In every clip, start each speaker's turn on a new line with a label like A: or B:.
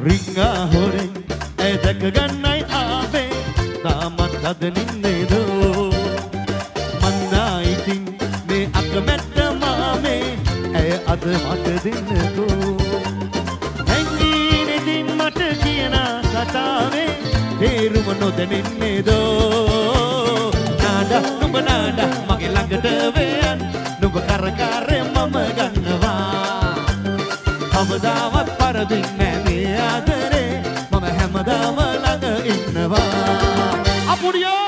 A: රිංගා හොරෙන් ඇය දැක ගන්නයි ආවේ තාමත් අද නින්නේදෝ මන්දා ඉතින් මේ අකමැත්ත මාමේ ඇය අද මට දෙන්නකෝ හැංගී නෙදින් මට කියන කතාවේ තේරුම නොදැනෙන්නේදෝ නාඩා නුඹ නාඩා මගේ ළඟට වෙයන් නුඹ කරකාරේ මම ගන්නවා කවදාවත් පරදින්නේ මේ ආදරේ මම හැමදාම ළඟ ඉන්නවා අපුඩියෝ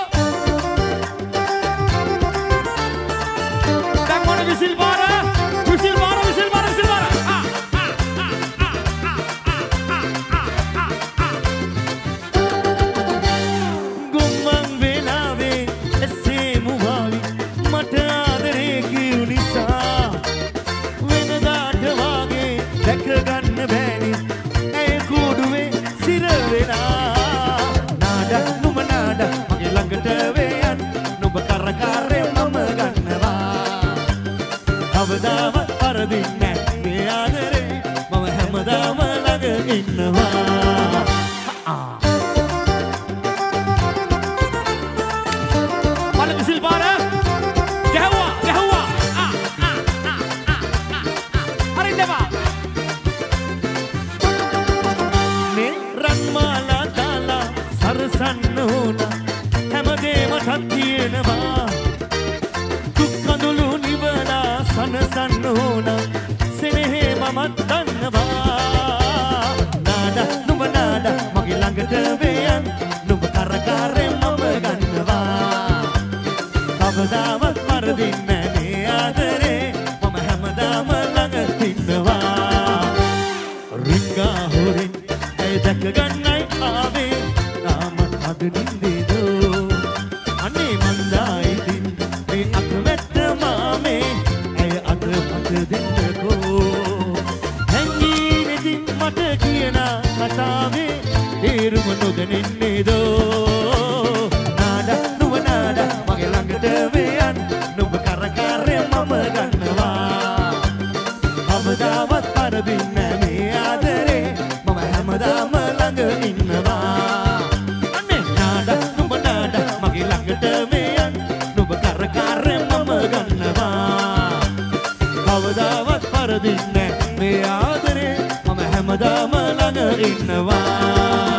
A: දැන් මොන විසිල් බාර ගුම්මන් වෙලාවේ එසේ මුවාවි මට ආදරේ කියු නිසා වෙනදාට වාගේ දැක ගන්න බෑනි ඇය කූඩුවේ සිර වෙලා නාඩා නුඹ නාඩා මගේ ළඟට වෙයන් නුඹ කරකාරේ මම ගන්නවා කවදාවත් පරදින්නේ මේ ආදරේ මම හැමදාම ළඟ ඉන්නවා පළ විසිල් බාර ගැහුවා හරිනවා මේ රන්මාලා දාලා සරසන්න ඕන හැමදේමටත් තියෙනවා දුක් කඳුළු නිවලා සනසන්න ඕන සෙනෙහේ මමත් දන්නවා නාඩා නුඹ නාඩා මගේ ළඟට වෙයන් නුඹ කරකාරේ මම ගන්නවා කවදාවත් පරදින්නේ මේ ආදරේ මම හැමදාම ළඟ ඉන්නවා රිංගා හොරෙන් ඇය දැක ගන්නයි ආවේ තාමත් අද නින්දේදෝ අනේ මන්දා ඉතින් මේ අකමැත්ත මාමේ ඇය අද මට දෙන්නකෝ හැංගී නෙදින් මට කියන කතාවේ තේරුම නොදැනෙන්නේදෝ නාඩා නුඹ නාඩා මගේ ළඟට වෙයන් නුඹ කරකාරේ මම ගන්නවා කවදාවත් පරදින්නේ මේ ආදරේ මම හැමදාම ළඟ ඉන්නවා අනේ නාඩා නුඹ නාඩා මගේ ළඟට වෙයන් නුඹ කරකාරේ මම ගන්නවා කවදාවත් පරදින්නේ මේ ආදරේ මම හැමදාම ළඟ ඉන්නවා